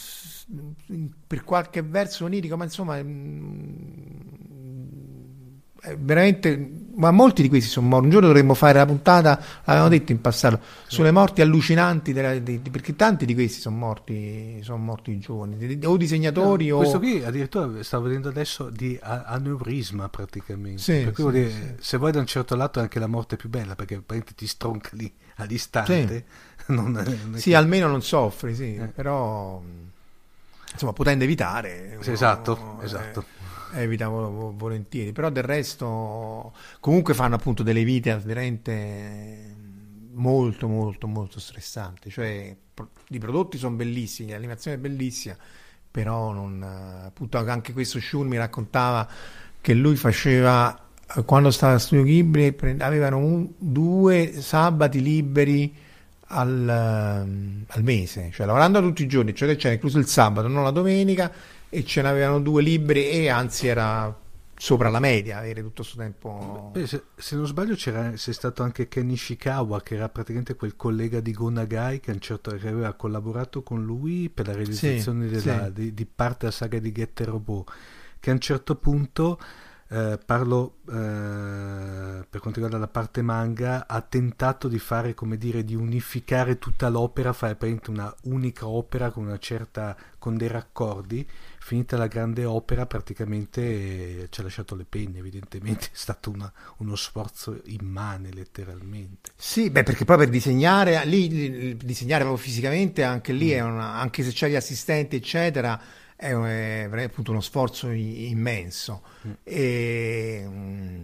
per qualche verso onirico, ma insomma, mh, veramente, ma molti di questi sono morti. Un giorno dovremmo fare la puntata, l'avevamo detto in passato, sulle morti allucinanti della, di, di, perché tanti di questi sono morti sono morti giovani, di, o disegnatori no, o questo qui addirittura stavo vedendo adesso di a- aneurisma praticamente, sì, per cui sì, vuol dire, sì. se vuoi da un certo lato è anche la morte più bella, perché praticamente ti stronca lì all'istante. Sì, non è, non è sì che... almeno non soffri, sì, eh. però insomma potendo evitare Sì, uno, esatto, eh, esatto. evita vo- volentieri, però del resto comunque fanno appunto delle vite veramente molto molto molto stressanti, cioè pro- i prodotti sono bellissimi, l'animazione è bellissima, però non, appunto anche questo Shun mi raccontava che lui faceva eh, quando stava a Studio Ghibli prend- avevano un, due sabati liberi al, ehm, al mese, cioè lavorando tutti i giorni, cioè c'era incluso il sabato, non la domenica, e ce n'avevano due libri e anzi era sopra la media avere tutto questo tempo. Beh, se, se non sbaglio c'era, c'è stato anche Ken Ishikawa, che era praticamente quel collega di Go Nagai che, a un certo, che aveva collaborato con lui per la realizzazione Sì, della, sì. di, di parte della saga di Getter Robot, che a un certo punto eh, parlo eh, per quanto riguarda la parte manga, ha tentato di fare, come dire, di unificare tutta l'opera, fare praticamente una unica opera con una certa, con dei raccordi. Finita la grande opera praticamente eh, ci ha lasciato le penne, evidentemente è stato una, uno sforzo immane letteralmente. Sì, beh, perché poi per disegnare lì, lì, disegnare proprio fisicamente anche lì è una, anche se c'è gli assistenti eccetera è, è, è appunto uno sforzo i- immenso. Mm. E, mm,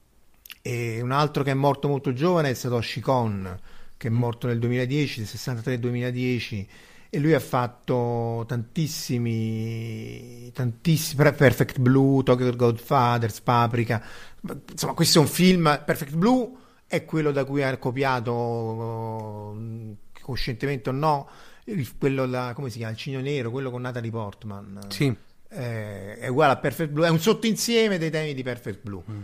e un altro che è morto molto giovane è Satoshi Kon, che è morto nel duemiladieci, nel sessantatré duemiladieci, e lui ha fatto tantissimi tantissimi Perfect Blue, Tokyo Godfathers, Paprika, insomma questo è un film. Perfect Blue è quello da cui ha copiato coscientemente o no il, quello là, come si chiama, il Cigno Nero, quello con Natalie Portman. Sì. Eh, è uguale a Perfect Blue, è un sottoinsieme dei temi di Perfect Blue. Mm.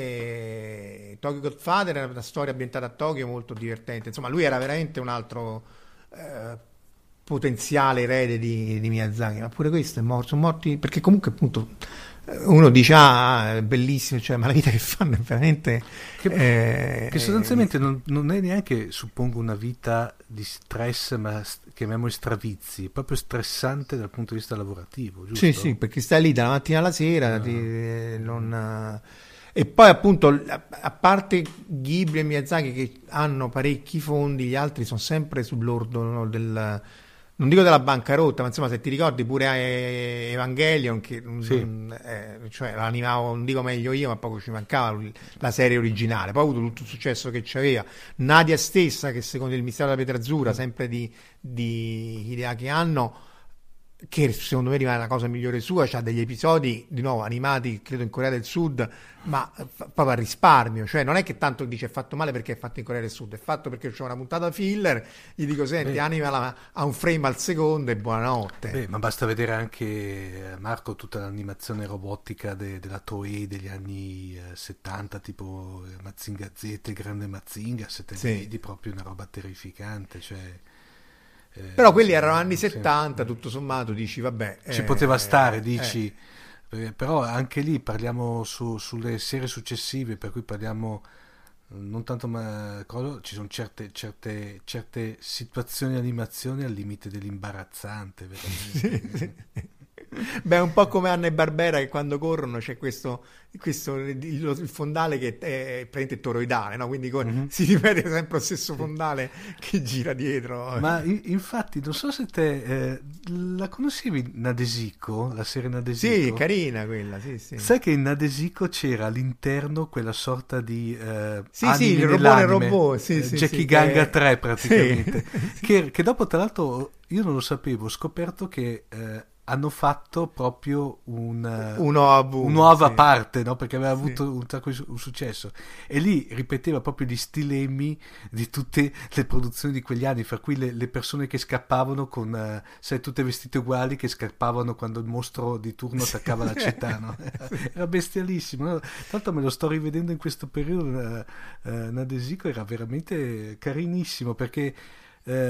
E Tokyo Godfather era una storia ambientata a Tokyo molto divertente, insomma lui era veramente un altro eh, potenziale erede di, di Miyazaki, ma pure questo è morto, sono morti perché comunque appunto uno dice ah è bellissimo, cioè, ma la vita che fanno è veramente Che, eh, che sostanzialmente non, non è neanche, suppongo, una vita di stress, ma chiamiamoli stravizi, è proprio stressante dal punto di vista lavorativo, giusto? sì sì, perché stai lì dalla mattina alla sera, No. ti, non, e poi appunto a, a parte Ghibli e Miyazaki che hanno parecchi fondi, gli altri sono sempre sull'orlo, no, del, non dico della bancarotta, ma insomma se ti ricordi pure eh, Evangelion che Sì. non- eh, cioè l'animavo, non dico meglio io, ma poco ci mancava la serie originale, poi ha avuto tutto il successo che c'aveva. Nadia stessa, che secondo il Mistero della Pietra Azzurra, sempre di, di Hideaki Anno, che secondo me rimane la cosa migliore sua, c'ha degli episodi di nuovo animati credo in Corea del Sud, ma f- proprio a risparmio, cioè non è che tanto dice è fatto male perché è fatto in Corea del Sud, è fatto perché c'è una puntata filler, gli dico senti Beh. animala a un frame al secondo e buonanotte. Beh, ma basta vedere anche, eh, Marco, tutta l'animazione robotica de- della Toei degli anni eh, settanta, tipo eh, Mazinga Z, Grande Mazinga, se te li Sì. vedi, proprio una roba terrificante, cioè, eh, Però quelli erano anni sì. settanta, tutto sommato dici vabbè Ci eh, poteva stare, eh, dici, eh, però anche lì parliamo su- sulle serie successive, per cui parliamo eh, non tanto, ma cosa, ci sono certe, certe, certe situazioni di animazione al limite dell'imbarazzante, veramente. sì, sì. Beh, è un po' come Anna e Barbera che quando corrono c'è questo, questo il, il fondale che è praticamente toroidale, no? Quindi co- Mhm. si ripete sempre lo stesso fondale che gira dietro. Ma i- infatti, non so se te eh, la conoscevi Nadesico, la serie Nadesico? Sì, carina quella, sì, sì. Sai che in Nadesico c'era all'interno quella sorta di eh, Sì, anime sì, il robot nell'anime, nel robot, sì, eh, sì, Jackie sì, Ganga che- tre praticamente, sì. che, che dopo, tra l'altro, io non lo sapevo, ho scoperto che eh, hanno fatto proprio un, eh, Un O A V, un'uova sì. parte, no? Perché aveva Sì. avuto un sacco di su- un successo, e lì ripeteva proprio gli stilemi di tutte le produzioni di quegli anni, fra cui le, le persone che scappavano con, eh, sai, tutte vestite uguali, che scappavano quando il mostro di turno attaccava la città, no? Era bestialissimo, no? Tanto me lo sto rivedendo in questo periodo. eh, eh, Nadesico era veramente carinissimo, perché eh,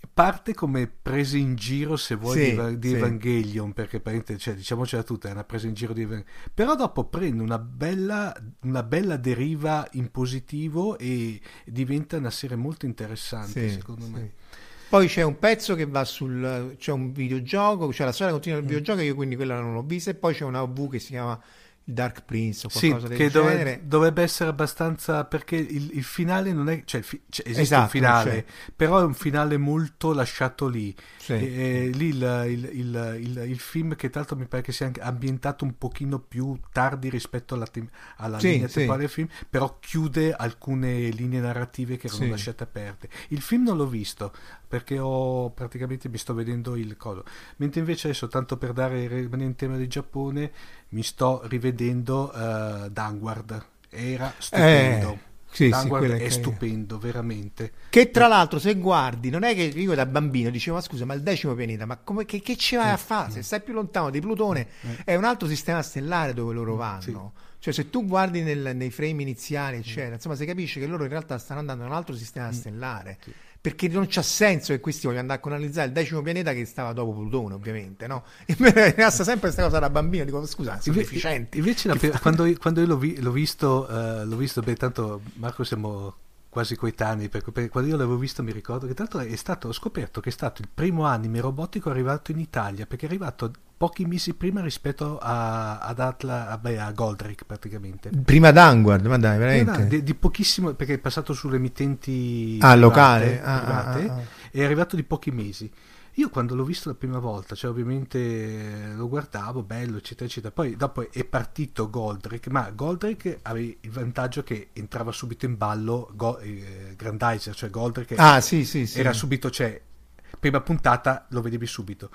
parte come presa in giro, se vuoi, Sì, di, di sì. Evangelion, perché cioè, diciamocela tutta, è una presa in giro di Evangelion, però dopo prende una bella, una bella deriva in positivo e diventa una serie molto interessante, Sì, secondo sì. me. Poi c'è un pezzo che va sul... c'è un videogioco, cioè la storia continua del Mm. videogioco, io quindi quella non l'ho vista, e poi c'è una O V che si chiama Dark Prince o Sì, qualcosa del che dove- genere. dovrebbe essere abbastanza, perché il, il finale non è, cioè il fi- cioè, esiste Esatto, un finale, c'è. però è un finale molto lasciato lì. Sì. E, e lì il, il- il- il- il film, che tra l'altro mi pare che sia anche ambientato un pochino più tardi rispetto alla, tem- alla Sì, linea sì. temporale del film, però chiude alcune linee narrative che erano Sì. lasciate aperte. Il film non l'ho visto perché ho praticamente mi sto vedendo il coso, mentre invece adesso, tanto per dare rimanere in tema del Giappone, mi sto rivedendo uh, Danguard. Era stupendo. Eh, sì, sì, Danguard quella è è carina. stupendo, veramente. Che tra l'altro, se guardi, non è che io da bambino dicevo, ma scusa, ma il decimo pianeta, ma come, che, che ci vai a fare? Se stai più lontano di Plutone, è un altro sistema stellare dove loro vanno. Sì. Cioè, se tu guardi nel- nei frame iniziali, eccetera, insomma, si capisce che loro in realtà stanno andando in un altro sistema stellare. Sì. Perché non c'ha senso che questi vogliono andare a colonizzare il decimo pianeta che stava dopo Plutone, ovviamente, no? E mi è rimasta sempre questa cosa da bambino, dico, scusa, sono Inve- deficienti. Invece la Che pe- fa- quando, quando io l'ho, vi- l'ho visto, eh, l'ho visto, beh, tanto Marco siamo quasi coetanei, perché, perché quando io l'avevo visto mi ricordo che tanto è stato, ho scoperto che è stato il primo anime robotico arrivato in Italia, perché è arrivato pochi mesi prima rispetto a, ad Atla, a, beh, a Goldrake praticamente. Prima Danguard, ma dai, Eh, veramente. no, di, di pochissimo, perché è passato sulle emittenti Ah, private, locale? Ah, private, ah, ah, ah. è arrivato di pochi mesi. Io quando l'ho visto la prima volta, cioè ovviamente eh, lo guardavo, bello, eccetera, eccetera. Poi dopo è partito Goldrake, ma Goldrake aveva il vantaggio che entrava subito in ballo Go- eh, Grandizer, cioè Goldrake Ah, sì, sì, sì. era subito, cioè, prima puntata lo vedevi subito.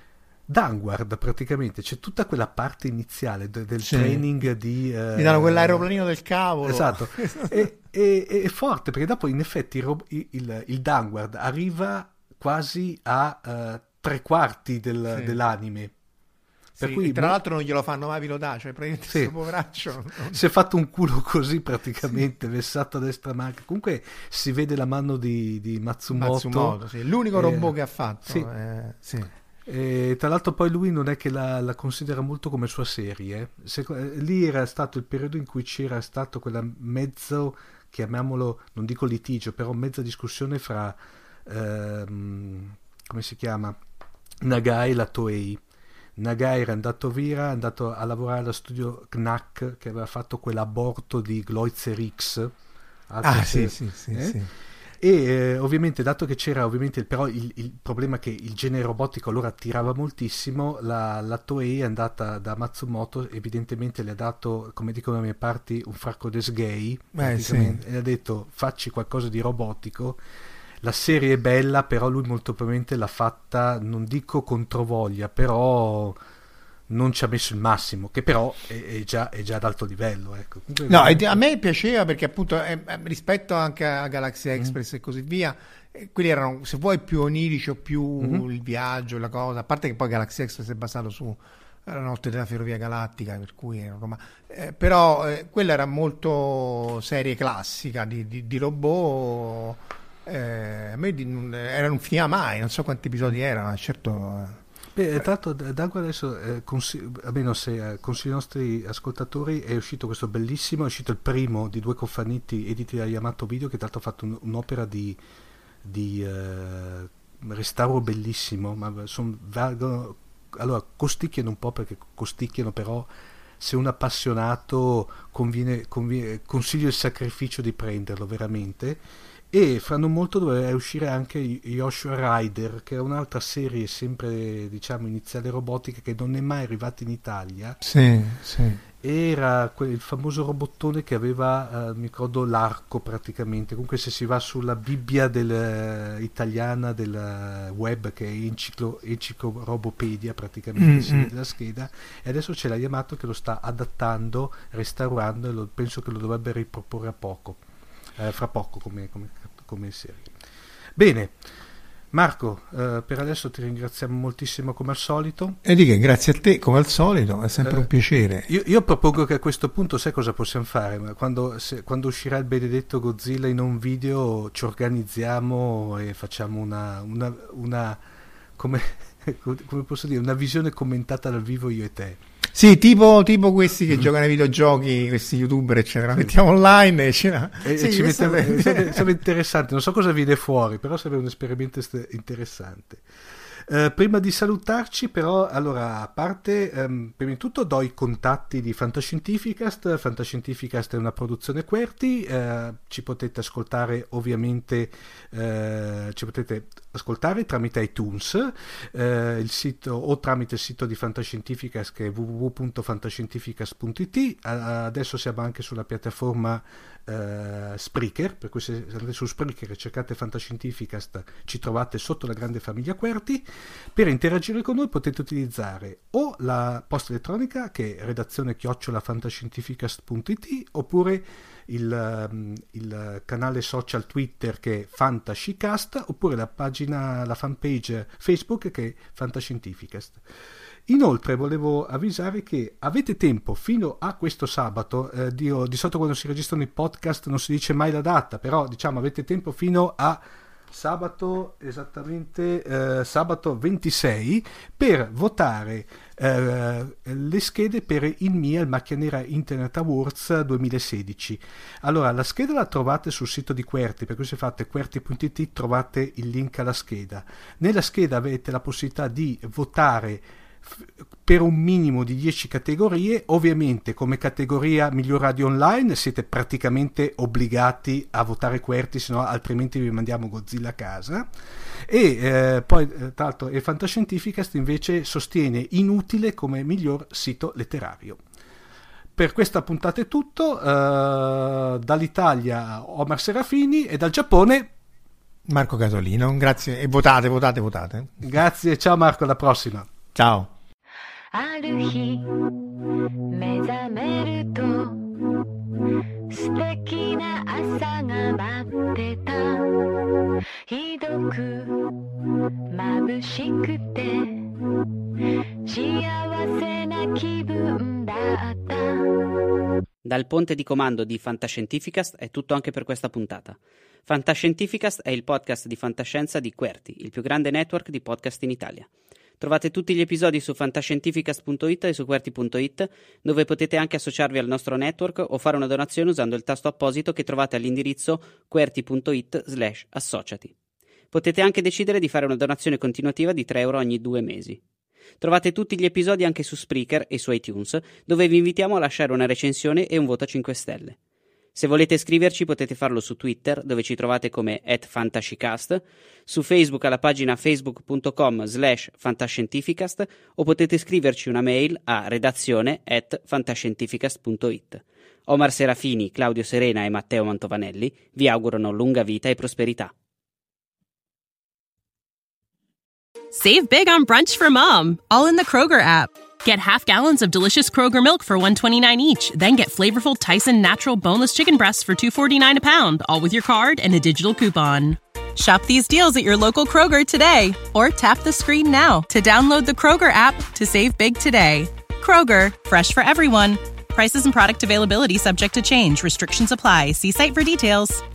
Danguard praticamente c'è tutta quella parte iniziale de- del Sì. training di... eh, Mi danno quell'aeroplanino del cavolo. Esatto, e, e- e- è forte perché dopo in effetti il, rob- il, il- il Danguard arriva quasi a eh, tre quarti del- Sì. dell'anime. Per Sì, cui e tra mo- l'altro non glielo fanno mai pilotare, cioè praticamente Sì. questo poveraccio non- si è fatto un culo così praticamente, vessato a destra manca. Comunque si vede la mano di, di Matsumoto. Matsumoto, sì. L'unico Eh, robot che ha fatto. sì. eh, sì. E tra l'altro poi lui non è che la, la considera molto come sua serie, eh. Seco- eh, lì era stato il periodo in cui c'era stato quella mezzo, chiamiamolo, non dico litigio, però mezza discussione fra ehm, come si chiama, Nagai e la Toei. Nagai era andato via, è andato a lavorare allo studio Knack che aveva fatto quell'aborto di Gloitzer X. Ah, sì, sì, sì, eh? sì. E eh, ovviamente, dato che c'era ovviamente però il, il problema che il genere robotico allora attirava moltissimo, la, la Toei è andata da Matsumoto, evidentemente le ha dato, come dicono le mie parti, un fracco des gay, praticamente, e ha detto facci qualcosa di robotico. La serie è bella, però lui molto probabilmente l'ha fatta, non dico controvoglia, però non ci ha messo il massimo, che però è, è, già, è già ad alto livello. Ecco. Comunque, No, veramente- e a me piaceva perché appunto eh, eh, rispetto anche a Galaxy Mm. Express e così via, eh, quelli erano, se vuoi, più onirici o più Mhm. il viaggio, la cosa, a parte che poi Galaxy Express è basato su la notte della ferrovia galattica, per cui era Roma. Eh, però eh, quella era molto serie classica di, di, di robot. Eh, a me di- non, era, non finiva mai, non so quanti episodi erano, certo. eh. Beh, tra l'altro Dango adesso, eh, consi- almeno se eh, consiglio ai nostri ascoltatori, è uscito questo bellissimo, è uscito il primo di due cofanetti editi da Yamato Video, che tra l'altro ha fatto un- un'opera di, di eh, restauro bellissimo, ma son, valgono, allora costicchiano un po' perché costicchiano, però se un appassionato conviene, conviene, consiglio il sacrificio di prenderlo veramente. E fra non molto doveva uscire anche Yoshua Rider, che è un'altra serie sempre, diciamo, iniziale robotica, che non è mai arrivata in Italia. Sì, sì. Era quel, il famoso robottone che aveva, eh, mi ricordo, l'arco praticamente. Comunque se si va sulla Bibbia del, eh, italiana del web, che è Enciclo, Enciclorobopedia praticamente, Mm, si mm. vede la scheda, e adesso c'è la Yamato che lo sta adattando, restaurando, e lo, penso che lo dovrebbe riproporre a poco. Eh, fra poco come, come, come serie. Bene, Marco, eh, per adesso ti ringraziamo moltissimo come al solito. E di che, grazie a te come al solito, è sempre eh, un piacere. Io, io propongo che a questo punto, sai cosa possiamo fare? Ma quando, se, quando uscirà il benedetto Godzilla in un video, ci organizziamo e facciamo una, una, una come, come posso dire, una visione commentata dal vivo io e te. Sì, tipo, tipo questi che giocano ai videogiochi, questi youtuber eccetera, mettiamo online e, ce e sì, ci mettiamo, sarebbe... sarebbe interessante, non so cosa viene fuori, però sarebbe un esperimento interessante. Uh, prima di salutarci però, allora, a parte, um, prima di tutto do i contatti di Fantascientificast. Fantascientificast è una produzione QWERTY, uh, ci potete ascoltare ovviamente, uh, ci potete ascoltare tramite iTunes, uh, il sito, o tramite il sito di Fantascientificast che è w w w punto fantascientificast punto i t. Uh, adesso siamo anche sulla piattaforma Uh, Spreaker, per cui se andate su Spreaker e cercate Fantascientificast ci trovate sotto la grande famiglia QWERTY. Per interagire con noi potete utilizzare o la posta elettronica che è redazione chiocciola fantascientificast punto i t, oppure il, um, il canale social Twitter che è Fantascicast, oppure la pagina, la fanpage Facebook che è Fantascientificast. Inoltre volevo avvisare che avete tempo fino a questo sabato, eh, di, di solito quando si registrano i podcast non si dice mai la data, però diciamo avete tempo fino a sabato, esattamente eh, sabato ventisei, per votare eh, le schede per il M I A, il Macchia Nera Internet Awards duemilasedici. Allora, la scheda la trovate sul sito di QWERTY, per cui se fate qwerty punto i t trovate il link alla scheda. Nella scheda avete la possibilità di votare per un minimo di dieci categorie. Ovviamente come categoria miglior radio online siete praticamente obbligati a votare QWERTY, se no altrimenti vi mandiamo Godzilla a casa. E eh, poi eh, tra l'altro il Fantascientificast invece sostiene Inutile come miglior sito letterario. Per questa puntata è tutto. Uh, dall'Italia Omar Serafini e dal Giappone Marco Casolino. Grazie e votate, votate, votate. Grazie, ciao Marco, alla prossima. Ciao. ある日目覚めると素敵な朝が待ってたひどく眩しくて幸せな気分だった Dal ponte di comando di Fantascientificast è tutto anche per questa puntata. Fantascientificast è il podcast di fantascienza di QWERTY, il più grande network di podcast in Italia. Trovate tutti gli episodi su fantascientificast punto it e su qwerty punto it, dove potete anche associarvi al nostro network o fare una donazione usando il tasto apposito che trovate all'indirizzo qwerty punto it slash associati. Potete anche decidere di fare una donazione continuativa di tre euro ogni due mesi. Trovate tutti gli episodi anche su Spreaker e su iTunes, dove vi invitiamo a lasciare una recensione e un voto a cinque stelle. Se volete scriverci potete farlo su Twitter, dove ci trovate come at fantascicast, su Facebook alla pagina facebook punto com slash fantascientificast, o potete scriverci una mail a redazione at fantascientificast punto it. Omar Serafini, Claudio Serena e Matteo Mantovanelli vi augurano lunga vita e prosperità. Save big on brunch for mom, all in the Kroger app. Get half gallons of delicious Kroger milk for one twenty-nine each, then get flavorful Tyson natural boneless chicken breasts for two forty-nine a pound, all with your card and a digital coupon. Shop these deals at your local Kroger today, or tap the screen now to download the Kroger app to save big today. Kroger, fresh for everyone. Prices and product availability subject to change. Restrictions apply. See site for details.